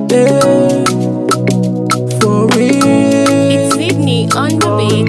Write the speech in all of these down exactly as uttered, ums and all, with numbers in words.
Yeah, for real. It's Sydney on the beat.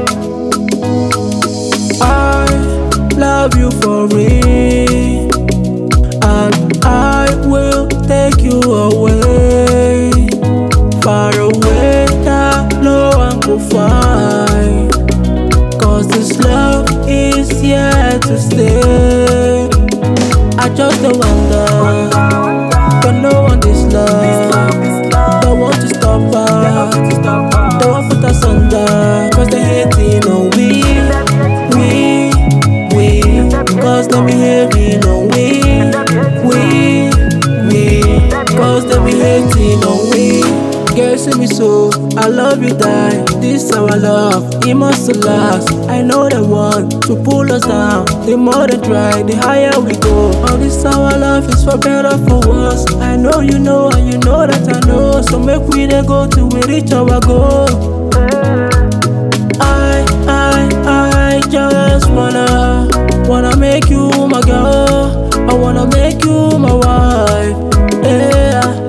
I love you for real, and I will take you away, far away that no one could find. Cause this love is here to stay. I just don't wonder, can no one this love? Don't want to stop us, don't want to put us under. Cause they hating on we, we, we. Cause they behaving on we, we, we. Cause they be hating on we. Girl, see me so, I love you die. This our love, it must last. I know the one to pull us down. The more they try, the higher we go. All this our love is for better, for worse. I know you know, and you know that I know. So make we dey go till we reach our goal. I, I, I just wanna, wanna make you my girl. I wanna make you my wife. Yeah.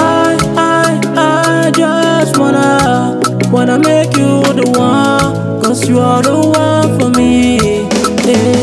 I just wanna, wanna make you the one. Cause you are the one for me, yeah.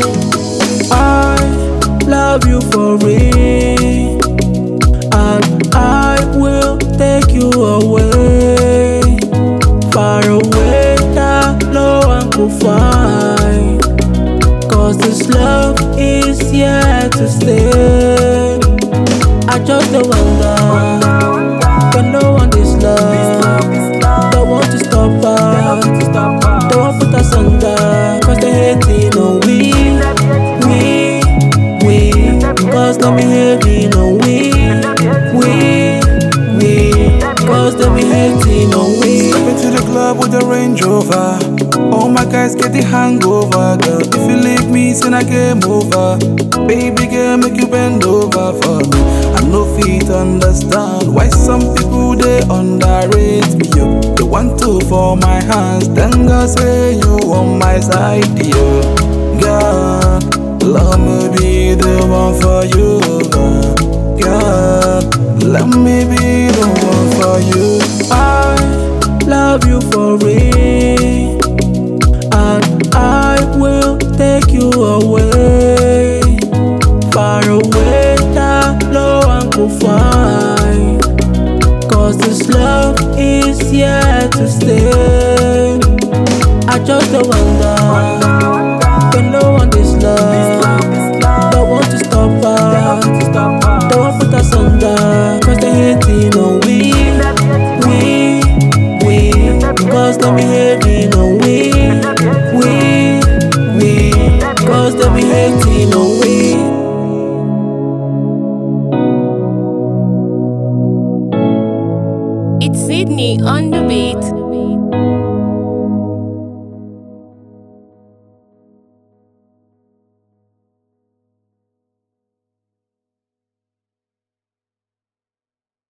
I love you for real, and I will take you away, far away that no one could find. Cause this love is here to stay. I just don't wonder, can no one this love? Don't want to stop us, don't want to put us under. Cause they hating on we, we, we. Cause they behaving on we, we, we. Cause they be hating on we. Step into the club with a Range Rover. All my guys get the hangover, girl. If you leave me, then I game over. Baby girl, make you bend over for me. I no fit understand why some people they underrate me. Yo, they want to for my hands, then God say you on my side, yo. God, let me be the one for you, God. God, let me be the one for you. I love you for real, and I will take you away, far away that no one could find. Cause this love is here to stay. I just don't wonder, can no one this love? Don't want to stop us, don't want to put us under. Cause they hating on we, we, we. Cause they behaving on we, we, we. Cause they be hating on we. It's Sydney on the beat.